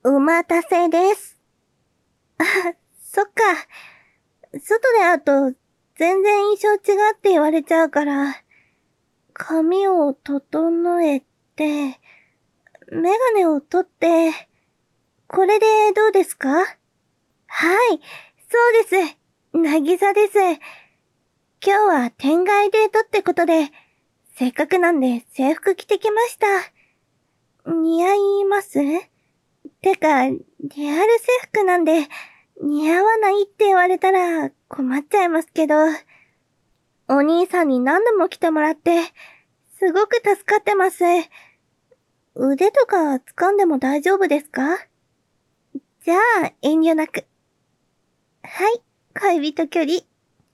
お待たせです。あ、そっか。外で会うと全然印象違って言われちゃうから、髪を整えて、メガネを取って、これでどうですか？はい、そうです。なぎさです。今日は天外デートってことで、せっかくなんで制服着てきました。似合います？てか、リアル制服なんで、似合わないって言われたら困っちゃいますけど、お兄さんに何度も来てもらって、すごく助かってます。腕とか掴んでも大丈夫ですか？じゃあ、遠慮なく。はい、恋人距離。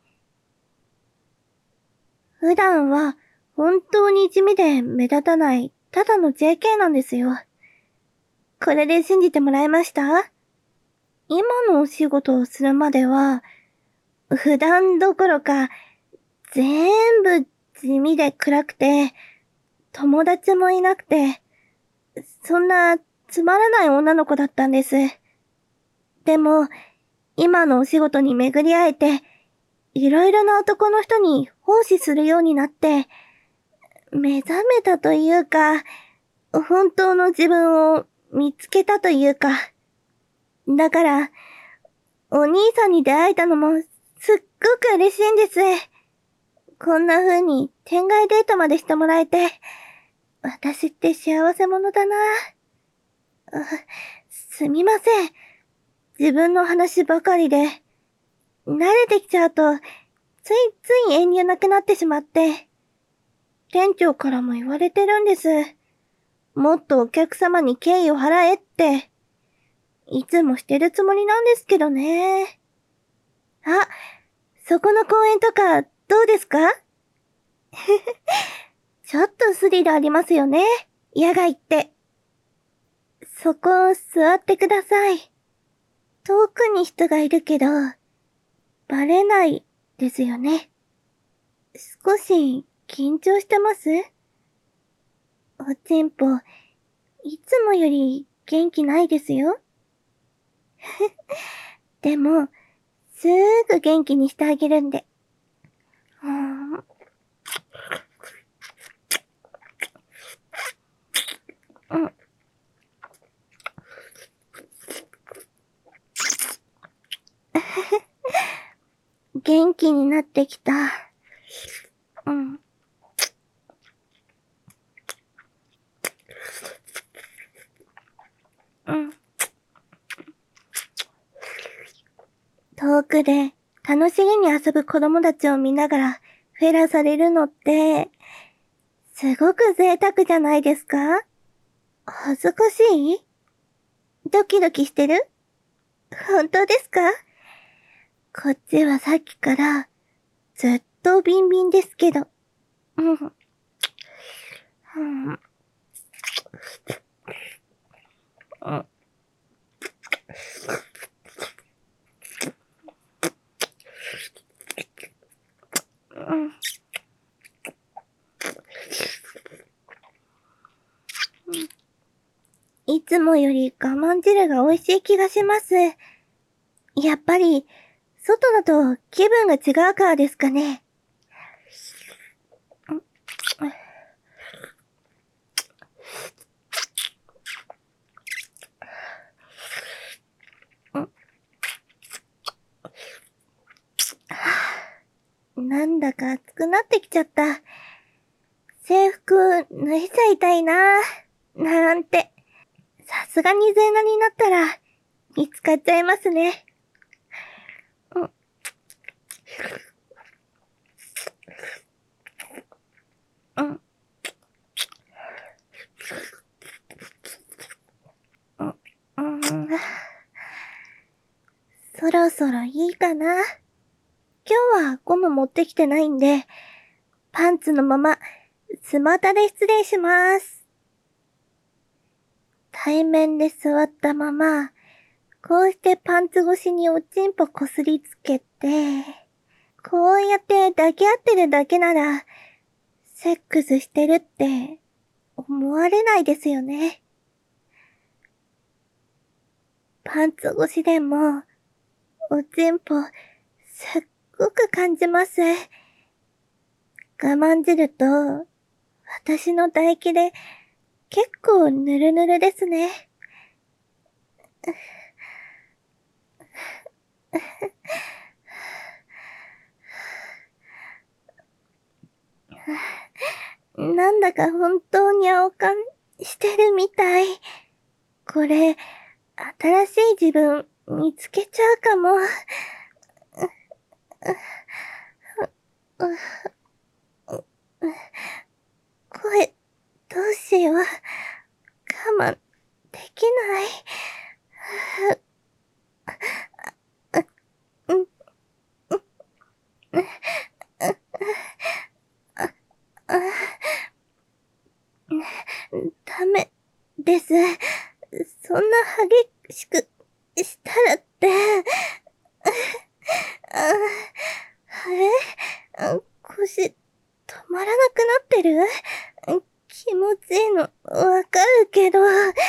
普段は本当に地味で目立たない、ただの JK なんですよ。これで信じてもらえました？今のお仕事をするまでは、普段どころか、全部地味で暗くて、友達もいなくて、そんなつまらない女の子だったんです。でも、今のお仕事に巡り会えて、いろいろな男の人に奉仕するようになって、目覚めたというか、本当の自分を見つけたというか。だから、お兄さんに出会えたのもすっごく嬉しいんです。こんな風に天外デートまでしてもらえて、私って幸せ者だな。すみません。自分の話ばかりで、慣れてきちゃうと、ついつい遠慮なくなってしまって、店長からも言われてるんです。もっとお客様に敬意を払えって、いつもしてるつもりなんですけどね。あ、そこの公園とかどうですか？ちょっとスリルありますよね。野外って。そこ座ってください。遠くに人がいるけど、バレないですよね。少し緊張してます？おちんぽ、いつもより元気ないですよ。でも、すーぐ元気にしてあげるんで。うーん。うん。元気になってきた。うん。うん。遠くで楽しげに遊ぶ子供たちを見ながらフェラされるのって、すごく贅沢じゃないですか？恥ずかしい？ドキドキしてる？本当ですか？こっちはさっきからずっとビンビンですけど。うん。うん。うん。いつもより我慢汁が美味しい気がします。やっぱり、外だと気分が違うからですかね。なんだか熱くなってきちゃった。制服脱いじゃいたいななんて。さすがに全裸になったら、見つかっちゃいますね。うん。うん。うん。うん。そろそろいいかな。今日はゴム持ってきてないんで、パンツのまま、スマタで失礼します。対面で座ったまま、こうしてパンツ越しにおちんぽこすりつけて、こうやって抱き合ってるだけなら、セックスしてるって思われないですよね。 パンツ越しでも、おちんぽ、すっごく感じます。我慢汁と、私の唾液で、結構ぬるぬるですね。なんだか本当に青缶してるみたい。これ、新しい自分見つけちゃうかも。声、どうしよう。我慢できない。ダメです。そんな激しくしたらって。あれ腰止まらなくなってる？気持ちいいのわかるけど。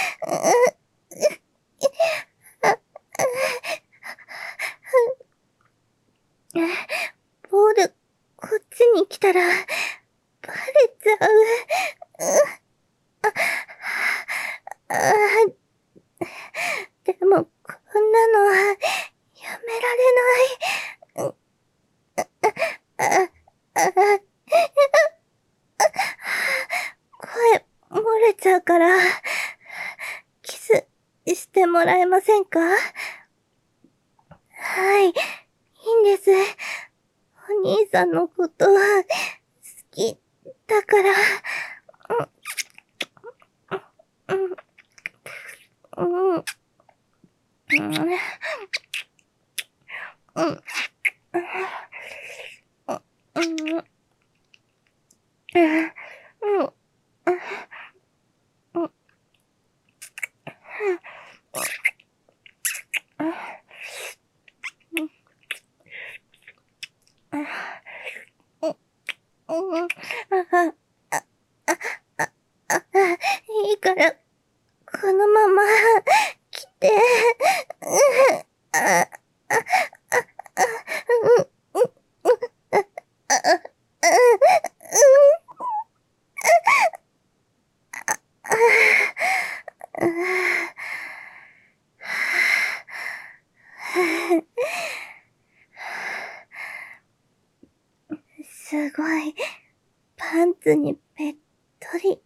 ボール、こっちに来たら、バレちゃう。でも、こんなのは、やめられない。声、漏れちゃうから、キス、してもらえませんか？はい、いいんです。お兄さんのことは、好き、だから、いいから、このまま、来て。すごい、パンツにべっとり、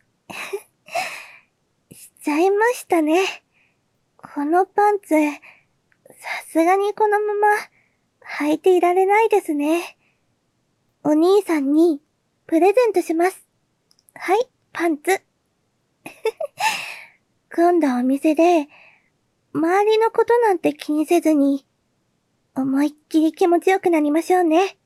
しちゃいましたね。このパンツ、さすがにこのまま、履いていられないですね。お兄さんに、プレゼントします。はい、パンツ。今度お店で、周りのことなんて気にせずに、思いっきり気持ちよくなりましょうね。